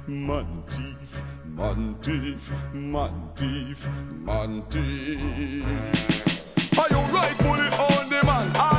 man thief, man thief, man thief, man thief. Are you rightfully on the man?